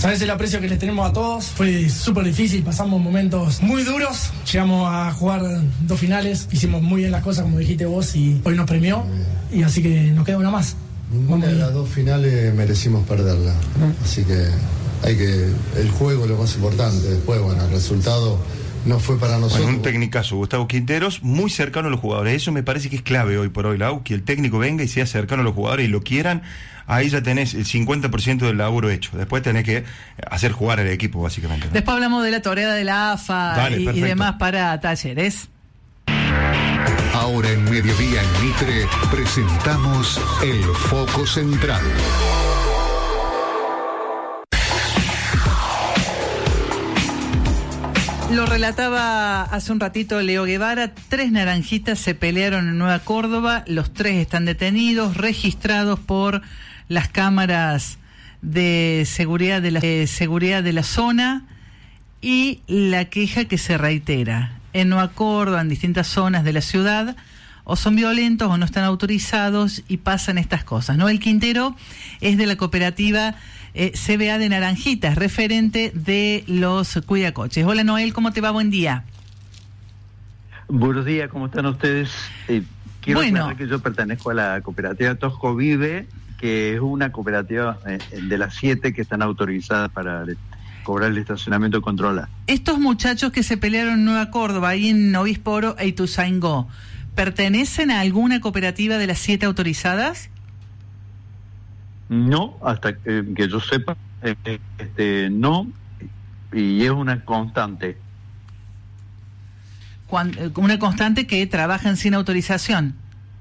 Sabes el aprecio que les tenemos a todos. Fue súper difícil, pasamos momentos muy duros. Llegamos a jugar 2 finales, hicimos muy bien las cosas, como dijiste vos, y hoy nos premió. Y así que nos queda una más. Ninguna de las 2 finales merecimos perderla. Así que el juego es lo más importante. Después, bueno, el resultado no fue para nosotros. Bueno, un tecnicazo, Gustavo Quinteros, muy cercano a los jugadores. Eso me parece que es clave hoy por hoy, Lau, que el técnico venga y sea cercano a los jugadores y lo quieran. Ahí ya tenés el 50% del laburo hecho. Después tenés que hacer jugar al equipo, básicamente, ¿no? Después hablamos de la toreada de la AFA y demás para Talleres. Ahora en Mediodía en Mitre presentamos El Foco Central. Lo relataba hace un ratito Leo Guevara. 3 naranjitas se pelearon en Nueva Córdoba. Los 3 están detenidos, registrados por las cámaras de seguridad de la zona, y la queja que se reitera en Nueva Córdoba, en distintas zonas de la ciudad, o son violentos o no están autorizados y pasan estas cosas. Noel Quintero es de la cooperativa CBA de Naranjitas, referente de los cuidacoches. Hola Noel, ¿cómo te va? Buen día. Buenos días, ¿cómo están ustedes? Quiero aclarar que yo pertenezco a la cooperativa Tosco Vive, que es una cooperativa de las 7 que están autorizadas para cobrar el estacionamiento controlado. Estos muchachos que se pelearon en Nueva Córdoba, ahí en Obispo Oro e Ituzaingó, ¿pertenecen a alguna cooperativa de las 7 autorizadas? No, hasta que yo sepa, no, y es una constante. Una constante que trabajan sin autorización.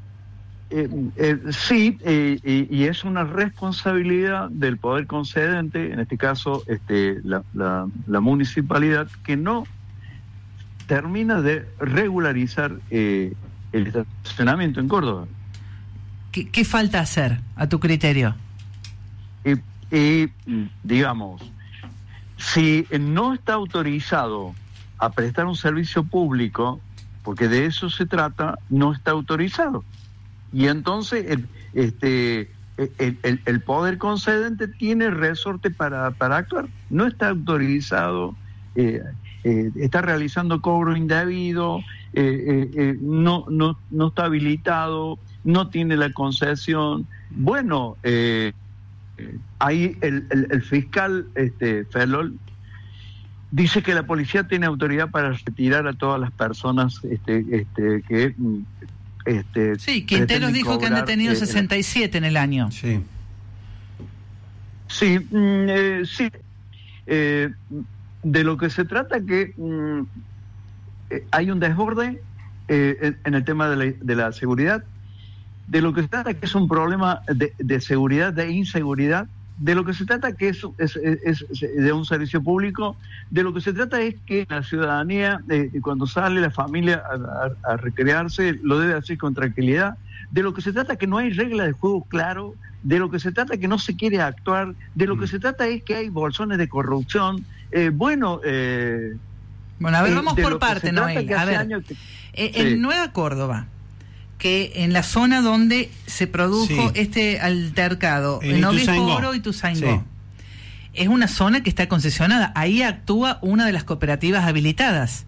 Sí, y es una responsabilidad del poder concedente, en este caso la municipalidad, que no termina de regularizar el estacionamiento en Córdoba. ¿Qué falta hacer, a tu criterio? Digamos, si no está autorizado a prestar un servicio público, porque de eso se trata, no está autorizado. Y entonces el poder concedente tiene resorte para actuar. No está autorizado, está realizando cobro indebido, no está habilitado, no tiene la concesión. Bueno, ahí el fiscal Felol dice que la policía tiene autoridad para retirar a todas las personas que sí, Quinteros dijo que han detenido 67 en el año. Sí. Sí, sí. De lo que se trata que hay un desborde en el tema de la seguridad. De lo que se trata que es un problema de seguridad, de inseguridad. De lo que se trata que es de un servicio público. De lo que se trata es que la ciudadanía, cuando sale la familia a recrearse, lo debe hacer con tranquilidad. De lo que se trata que no hay regla de juego claro. De lo que se trata que no se quiere actuar. De lo que se trata es que hay bolsones de corrupción. Bueno, a ver, vamos por parte, Noel. A ver, en Nueva Córdoba, que en la zona donde se produjo este altercado, en Obispo Oro y Ituzaingó, es una zona que está concesionada. Ahí actúa una de las cooperativas habilitadas.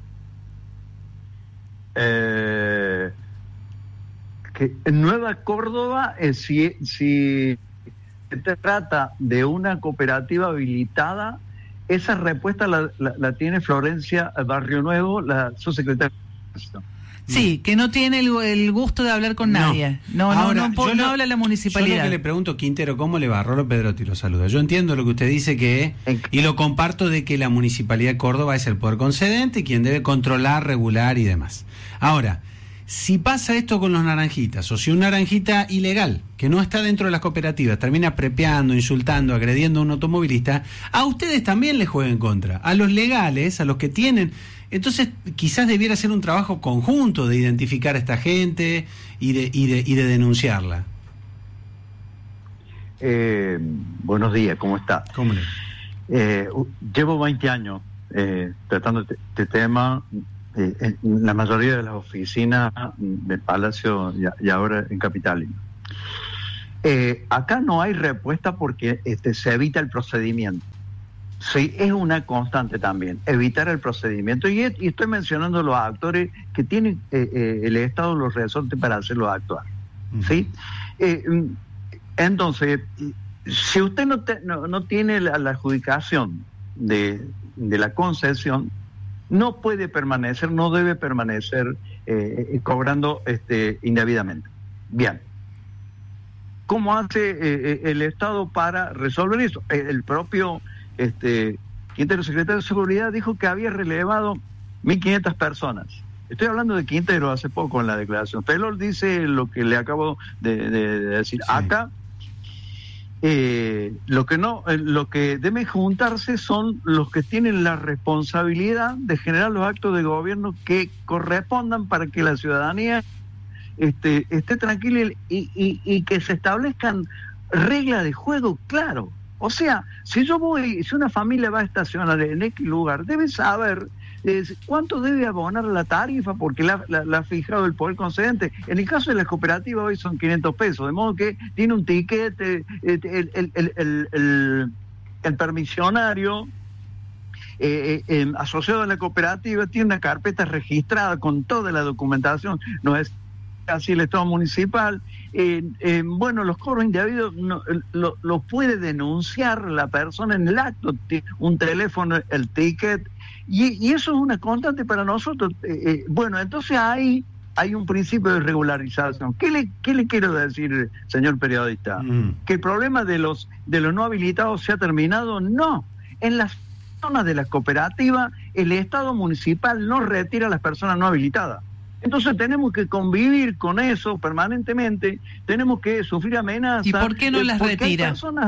Que en Nueva Córdoba, si se trata de una cooperativa habilitada, esa respuesta la tiene Florencia Barrio Nuevo, la subsecretaria. Sí, que no tiene el gusto de hablar con nadie. No habla la municipalidad. Yo lo que le pregunto, Quintero, ¿cómo le va? Rolo Pedrotti lo saluda. Yo entiendo lo que usted dice y lo comparto, de que la Municipalidad de Córdoba es el poder concedente, quien debe controlar, regular y demás. Ahora, si pasa esto con los naranjitas, o si un naranjita ilegal, que no está dentro de las cooperativas, termina prepeando, insultando, agrediendo a un automovilista, a ustedes también les juega en contra. A los legales, a los que tienen... Entonces, quizás debiera ser un trabajo conjunto de identificar a esta gente y de denunciarla. Buenos días, ¿cómo está? ¿Cómo le? Llevo 20 años tratando este tema en la mayoría de las oficinas del Palacio y ahora en Capitalino. Acá no hay respuesta porque se evita el procedimiento. Sí, es una constante también, evitar el procedimiento. Y estoy mencionando los actores que tienen el Estado los resortes para hacerlos actuar. ¿Sí? Entonces, si usted no tiene la adjudicación de la concesión, no puede permanecer, no debe permanecer cobrando indebidamente. Bien. ¿Cómo hace el Estado para resolver eso? El propio Quintero, secretario de Seguridad, dijo que había relevado 1.500 personas. Estoy hablando de Quintero hace poco en la declaración. Felol dice lo que le acabo de decir. Sí. Acá lo que deben juntarse son los que tienen la responsabilidad de generar los actos de gobierno que correspondan para que la ciudadanía esté tranquila y que se establezcan reglas de juego, claro. O sea, si una familia va a estacionar en X lugar, debe saber cuánto debe abonar la tarifa, porque la ha fijado el poder concedente. En el caso de la cooperativa hoy son 500 pesos, de modo que tiene un ticket, el permisionario asociado a la cooperativa tiene una carpeta registrada con toda la documentación, no es así el Estado municipal. Bueno, los cobros indebidos lo puede denunciar la persona en el acto, un teléfono, el ticket, y eso es una constante para nosotros. Bueno, entonces hay un principio de regularización. ¿Qué le quiero decir, señor periodista? ¿Que el problema de los no habilitados se ha terminado? No. En las zonas de la cooperativa, el Estado municipal no retira a las personas no habilitadas. Entonces tenemos que convivir con eso permanentemente, tenemos que sufrir amenazas. ¿Y por qué no las retira?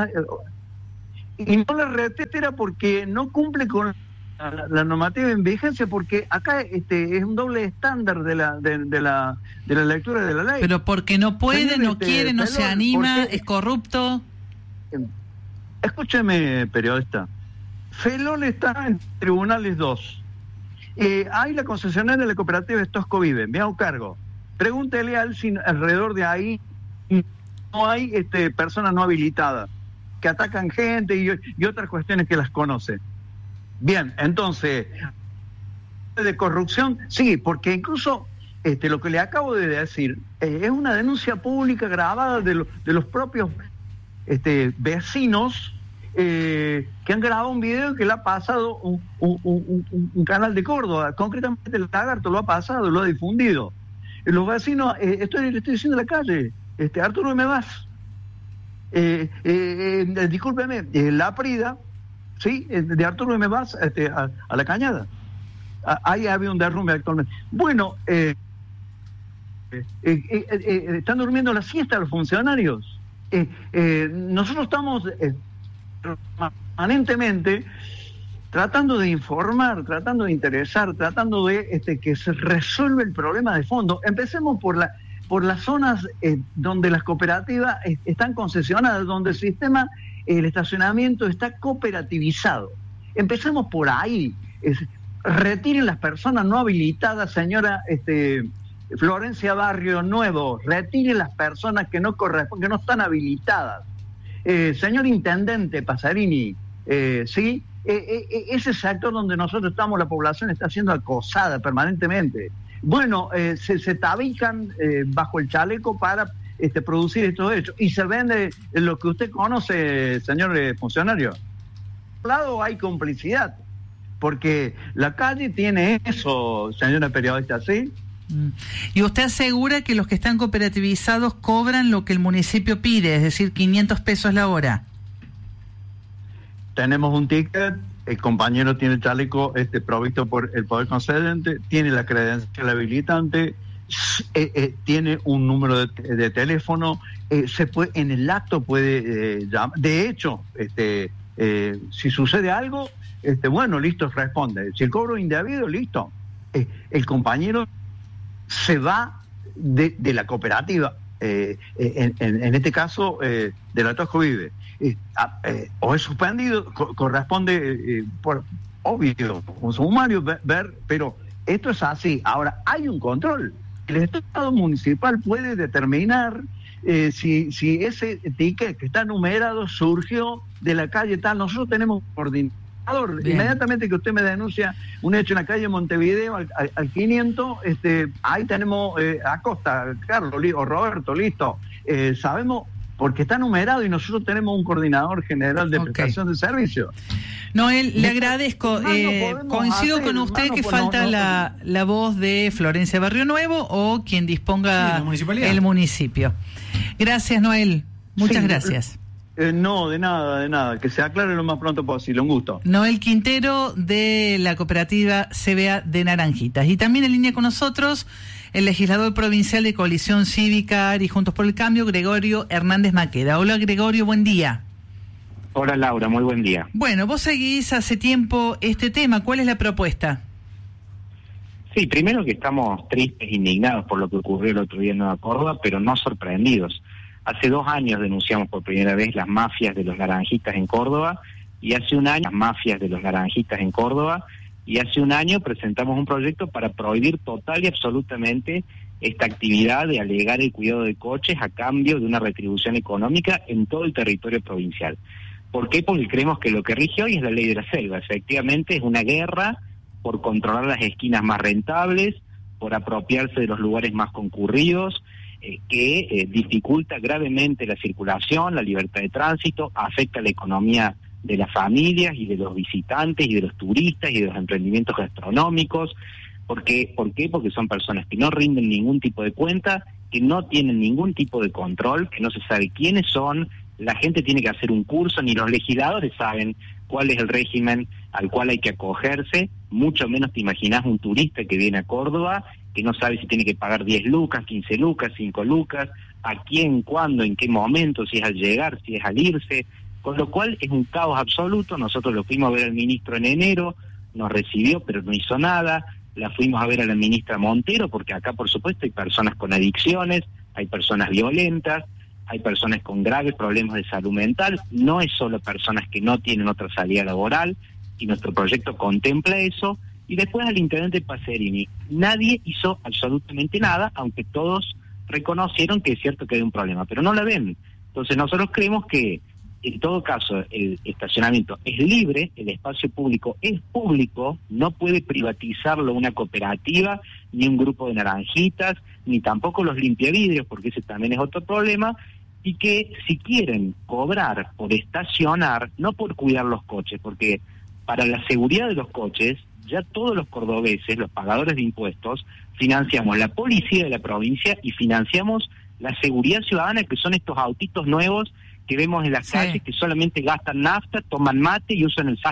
Y no las retira porque no cumple con la normativa en vigencia, porque acá es un doble estándar de la lectura de la ley. Pero porque no puede, no quiere, no se anima, es corrupto. Escúcheme, periodista. Felol está en tribunales 2. Hay la concesionaria de la cooperativa Estosco Vive, me hago cargo. Pregúntele al si alrededor de ahí no hay personas no habilitadas que atacan gente y otras cuestiones que las conoce. Bien, entonces, de corrupción, sí, porque incluso lo que le acabo de decir es una denuncia pública grabada de los propios vecinos que han grabado un video que le ha pasado un canal de Córdoba, concretamente el Lagarto lo ha pasado, lo ha difundido. Los vecinos, le estoy diciendo en la calle, Arturo Memas, discúlpeme, la Prida, ¿sí? De Arturo Memas a la Cañada. Ahí había un derrumbe actualmente. Bueno, están durmiendo la siesta los funcionarios. Nosotros estamos permanentemente tratando de informar, tratando de interesar, tratando de que se resuelva el problema de fondo. Empecemos por las zonas donde las cooperativas están concesionadas, donde el sistema, el estacionamiento está cooperativizado. Empecemos por ahí. Retiren las personas no habilitadas, señora Florencia Barrio Nuevo, retiren las personas que no corresponden, que no están habilitadas. Señor Intendente Pasarini, ¿sí? Ese sector donde nosotros estamos, la población está siendo acosada permanentemente. Bueno, se tabican bajo el chaleco para producir estos hechos. Y se vende lo que usted conoce, señor funcionario. Por un lado hay complicidad, porque la calle tiene eso, señora periodista, ¿sí? Y usted asegura que los que están cooperativizados cobran lo que el municipio pide, es decir, 500 pesos la hora. Tenemos un ticket, el compañero tiene el chaleco provisto por el poder concedente, tiene la credencial habilitante, tiene un número de teléfono, en el acto puede llamar. De hecho, si sucede algo, bueno, listo, responde. Si el cobro es indebido, listo. El compañero se va de la cooperativa, en este caso de la Estosco Vive, o es suspendido, corresponde por obvio un sumario ver, pero esto es así. Ahora hay un control. El Estado municipal puede determinar si ese ticket que está numerado surgió de la calle tal. Nosotros tenemos coordinación Bien. Inmediatamente que usted me denuncia un hecho en la calle Montevideo al 500, ahí tenemos Acosta, Carlos o Roberto, listo. Sabemos, porque está numerado y nosotros tenemos un coordinador general de prestación de servicios. Noel, le agradezco. Coincido con usted que falta la voz de Florencia Barrio Nuevo o quien disponga el municipio. Gracias, Noel. Muchas gracias. No, de nada. Que se aclare lo más pronto posible. Un gusto. Noel Quintero, de la cooperativa CBA de Naranjitas. Y también en línea con nosotros el legislador provincial de Coalición Cívica y Juntos por el Cambio, Gregorio Hernández Maqueda. Hola, Gregorio, buen día. Hola, Laura, muy buen día. Bueno, vos seguís hace tiempo este tema. ¿Cuál es la propuesta? Sí, primero que estamos tristes, indignados por lo que ocurrió el otro día en Nueva Córdoba, pero no sorprendidos. Hace 2 años denunciamos por primera vez las mafias de los naranjitas en Córdoba, y hace un año presentamos un proyecto para prohibir total y absolutamente esta actividad de alegar el cuidado de coches a cambio de una retribución económica en todo el territorio provincial. ¿Por qué? Porque creemos que lo que rige hoy es la ley de la selva. Efectivamente es una guerra por controlar las esquinas más rentables, por apropiarse de los lugares más concurridos, que dificulta gravemente la circulación, la libertad de tránsito, afecta la economía de las familias y de los visitantes y de los turistas y de los emprendimientos gastronómicos. ¿Por qué? Porque son personas que no rinden ningún tipo de cuenta, que no tienen ningún tipo de control, que no se sabe quiénes son. La gente tiene que hacer un curso, ni los legisladores saben cuál es el régimen al cual hay que acogerse, mucho menos te imaginás un turista que viene a Córdoba, que no sabe si tiene que pagar 10 lucas, 15 lucas, 5 lucas, a quién, cuándo, en qué momento, si es al llegar, si es al irse, con lo cual es un caos absoluto. Nosotros lo fuimos a ver al ministro en enero, nos recibió pero no hizo nada, la fuimos a ver a la ministra Montero, porque acá por supuesto hay personas con adicciones, hay personas violentas, hay personas con graves problemas de salud mental, no es solo personas que no tienen otra salida laboral, y nuestro proyecto contempla eso. Y después al intendente Pacerini, nadie hizo absolutamente nada, aunque todos reconocieron que es cierto que hay un problema, pero no la ven. Entonces nosotros creemos que en todo caso el estacionamiento es libre, el espacio público es público, no puede privatizarlo una cooperativa, ni un grupo de naranjitas, ni tampoco los limpiavidrios, porque ese también es otro problema, y que si quieren cobrar por estacionar, no por cuidar los coches, porque para la seguridad de los coches, ya todos los cordobeses, los pagadores de impuestos, financiamos la policía de la provincia y financiamos la seguridad ciudadana, que son estos autitos nuevos que vemos en las calles, que solamente gastan nafta, toman mate y usan el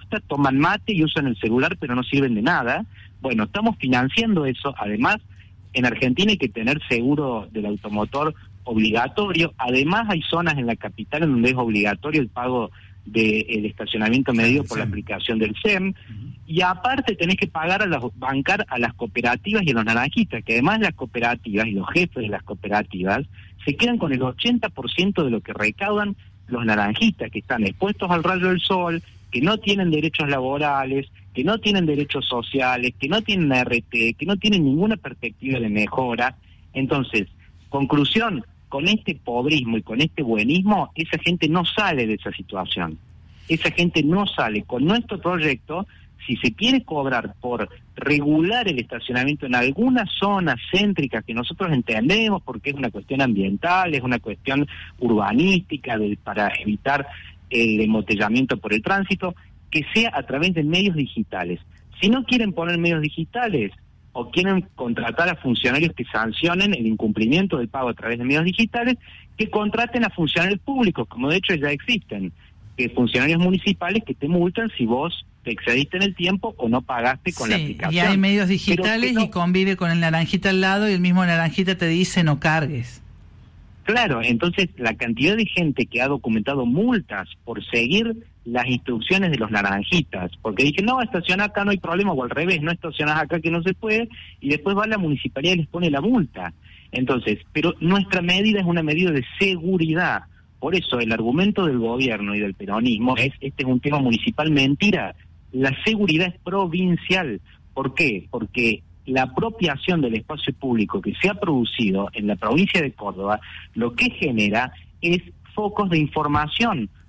celular, pero no sirven de nada. Bueno, estamos financiando eso. Además, en Argentina hay que tener seguro del automotor obligatorio. Además, hay zonas en la capital en donde es obligatorio el pago del estacionamiento medido por la aplicación del SEM, y aparte tenés que bancar a las cooperativas y a los naranjistas, que además las cooperativas y los jefes de las cooperativas se quedan con el 80% de lo que recaudan los naranjistas, que están expuestos al rayo del sol, que no tienen derechos laborales, que no tienen derechos sociales, que no tienen ART, que no tienen ninguna perspectiva de mejora. Entonces, conclusión, con este pobrismo y con este buenismo, esa gente no sale de esa situación. Esa gente no sale. Con nuestro proyecto, si se quiere cobrar por regular el estacionamiento en alguna zona céntrica que nosotros entendemos, porque es una cuestión ambiental, es una cuestión urbanística para evitar el embotellamiento por el tránsito, que sea a través de medios digitales. Si no quieren poner medios digitales, o quieren contratar a funcionarios que sancionen el incumplimiento del pago a través de medios digitales, que contraten a funcionarios públicos, como de hecho ya existen, que funcionarios municipales que te multan si vos te excediste en el tiempo o no pagaste con la aplicación. Y hay medios digitales y convive con el naranjita al lado y el mismo naranjita te dice no cargues. Claro, entonces la cantidad de gente que ha documentado multas por seguir las instrucciones de los naranjitas, porque dije, no, estaciona acá, no hay problema, o al revés, no estacionás acá que no se puede, y después va la municipalidad y les pone la multa. Entonces, pero nuestra medida es una medida de seguridad. Por eso el argumento del gobierno y del peronismo es, este es un tema municipal, mentira. La seguridad es provincial. ¿Por qué? Porque la apropiación del espacio público que se ha producido en la provincia de Córdoba, lo que genera es focos de información.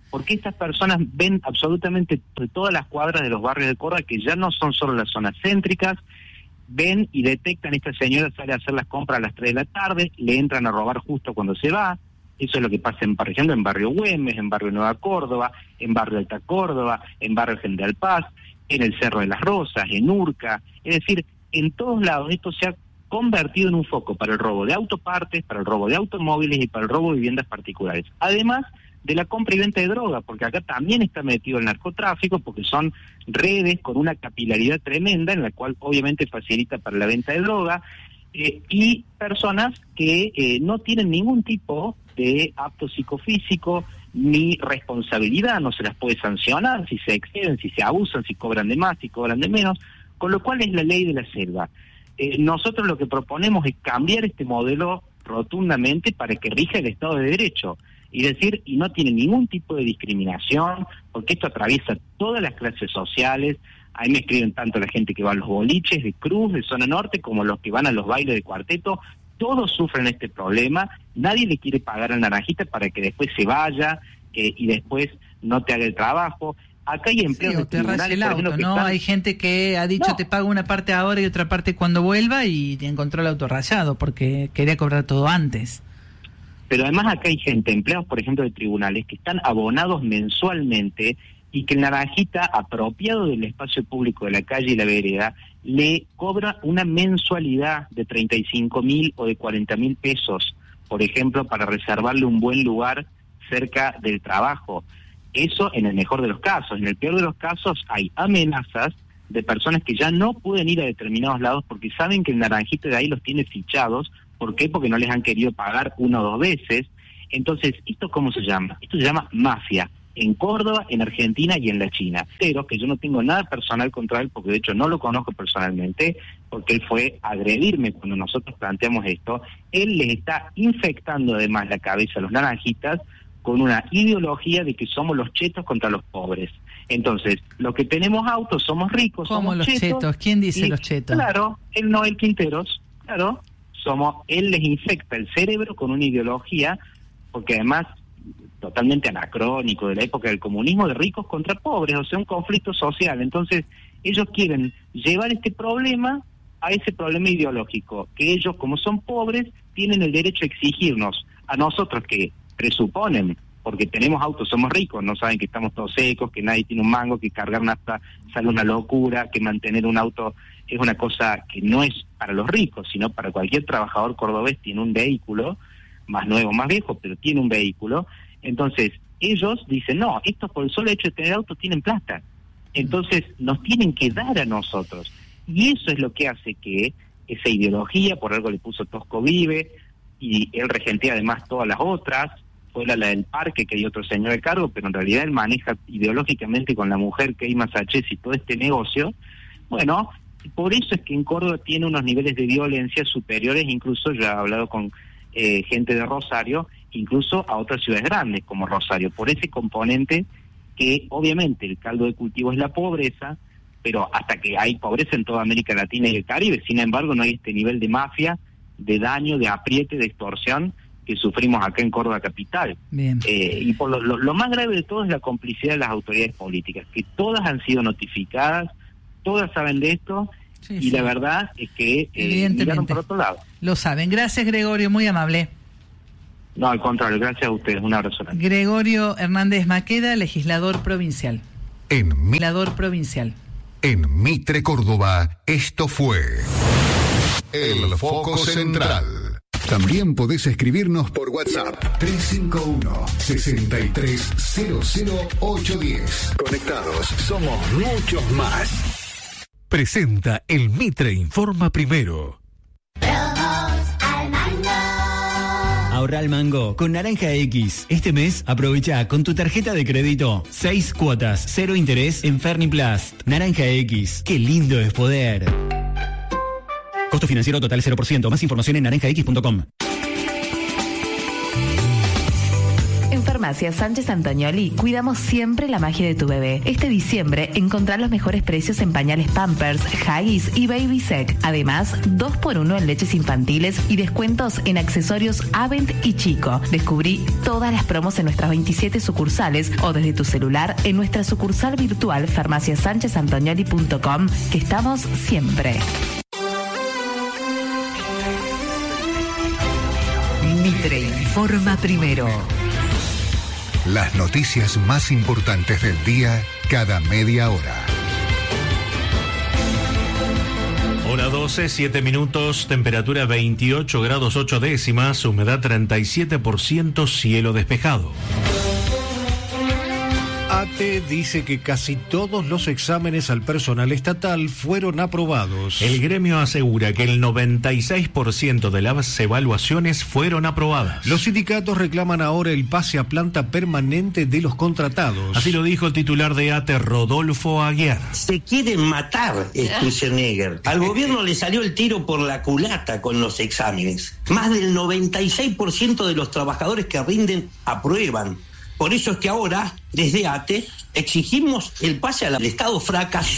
porque estas personas ven absolutamente de todas las cuadras de los barrios de Córdoba, que ya no son solo las zonas céntricas, ven y detectan, esta señora sale a hacer las compras a las 3 de la tarde, le entran a robar justo cuando se va. Eso es lo que pasa, por ejemplo, en Barrio Güemes, en Barrio Nueva Córdoba, en Barrio Alta Córdoba, en Barrio General Paz, en el Cerro de las Rosas, en Urca. Es decir, en todos lados esto se ha convertido en un foco para el robo de autopartes, para el robo de automóviles y para el robo de viviendas particulares. Además de la compra y venta de droga, porque acá también está metido el narcotráfico, porque son redes con una capilaridad tremenda, en la cual obviamente facilita para la venta de droga, y personas que no tienen ningún tipo de apto psicofísico ni responsabilidad, no se las puede sancionar si se exceden, si se abusan, si cobran de más, si cobran de menos, con lo cual es la ley de la selva. Nosotros lo que proponemos es cambiar este modelo rotundamente para que rija el Estado de Derecho, y decir, y no tiene ningún tipo de discriminación, porque esto atraviesa todas las clases sociales. Ahí me escriben tanto la gente que va a los boliches de Cruz, de Zona Norte, como los que van a los bailes de cuarteto. Todos sufren este problema, nadie le quiere pagar al naranjita para que después se vaya y después no te haga el trabajo. Acá hay empleos de tribunales, el auto, ¿no? Hay gente que ha dicho te pago una parte ahora y otra parte cuando vuelva, y encontró el auto rayado porque quería cobrar todo antes. Pero además acá hay gente, empleados por ejemplo de tribunales, que están abonados mensualmente y que el naranjita, apropiado del espacio público de la calle y la vereda, le cobra una mensualidad de 35.000 o de 40.000 pesos, por ejemplo, para reservarle un buen lugar cerca del trabajo. Eso en el mejor de los casos. En el peor de los casos hay amenazas de personas que ya no pueden ir a determinados lados porque saben que el naranjita de ahí los tiene fichados. ¿Por qué? Porque no les han querido pagar 1 o 2 veces. Entonces, ¿esto cómo se llama? Esto se llama mafia. En Córdoba, en Argentina y en la China. Pero que yo no tengo nada personal contra él, porque de hecho no lo conozco personalmente, porque él fue a agredirme cuando nosotros planteamos esto. Él les está infectando además la cabeza a los naranjitas con una ideología de que somos los chetos contra los pobres. Entonces, los que tenemos autos somos ricos, ¿cómo somos los chetos? ¿Quién dice los chetos? Claro, el Noel Quinteros, claro. Él les infecta el cerebro con una ideología, porque además totalmente anacrónico de la época del comunismo, de ricos contra pobres, o sea, un conflicto social. Entonces, ellos quieren llevar este problema a ese problema ideológico, que ellos, como son pobres, tienen el derecho a exigirnos a nosotros, que presuponen, porque tenemos autos, somos ricos, no saben que estamos todos secos, que nadie tiene un mango, que cargar nafta sale una locura, que mantener un auto es una cosa que no es para los ricos, sino para cualquier trabajador cordobés. Tiene un vehículo, más nuevo, más viejo, pero tiene un vehículo. Entonces, ellos dicen, no, estos por el solo hecho de tener auto tienen plata. Entonces, nos tienen que dar a nosotros. Y eso es lo que hace que esa ideología, por algo le puso Tosco Vive, y él regentea además todas las otras, fuera la del parque, que hay otro señor de cargo, pero en realidad él maneja ideológicamente con la mujer que hay más y todo este negocio. Bueno, por eso es que en Córdoba tiene unos niveles de violencia superiores, incluso yo he hablado con gente de Rosario, incluso a otras ciudades grandes como Rosario, por ese componente que obviamente el caldo de cultivo es la pobreza, pero hasta que hay pobreza en toda América Latina y el Caribe, sin embargo no hay este nivel de mafia, de daño, de apriete, de extorsión que sufrimos acá en Córdoba capital. Bien. Y por lo más grave de todo es la complicidad de las autoridades políticas, que todas han sido notificadas, todas saben de esto, y la verdad es que miraron por otro lado. Lo saben. Gracias, Gregorio, muy amable. No, al contrario, gracias a ustedes, un abrazo. Gregorio Hernández Maqueda, legislador provincial. Legislador provincial. En Mitre, Córdoba, esto fue El Foco Central. También podés escribirnos por WhatsApp 351-6300-810. Conectados, somos muchos más. Presenta El Mitre Informa Primero. Ahorra al mango con Naranja X. Este mes aprovecha con tu tarjeta de crédito 6 cuotas, 0 interés en Ferniplast. Naranja X, qué lindo es poder. Costo financiero total 0%. Más información en naranjax.com. Farmacia Sánchez Antonioli cuidamos siempre la magia de tu bebé. Este diciembre encontrá los mejores precios en pañales Pampers, Huggies y Baby Sec. Además, 2x1 en leches infantiles y descuentos en accesorios Avent y Chico. Descubrí todas las promos en nuestras 27 sucursales o desde tu celular en nuestra sucursal virtual farmaciasanchezantonioli.com, que estamos siempre. Mitre informa primero. Las noticias más importantes del día cada media hora. Hora 12, 7 minutos, temperatura 28 grados 8 décimas, humedad 37%, cielo despejado. ATE dice que casi todos los exámenes al personal estatal fueron aprobados. El gremio asegura que el 96% de las evaluaciones fueron aprobadas. Los sindicatos reclaman ahora el pase a planta permanente de los contratados. Así lo dijo el titular de ATE, Rodolfo Aguiar. Se quieren matar, Sturzenegger. Al gobierno le salió el tiro por la culata con los exámenes. Más del 96% de los trabajadores que rinden aprueban. Por eso es que ahora, desde ATE, exigimos el pase al Estado fracasó.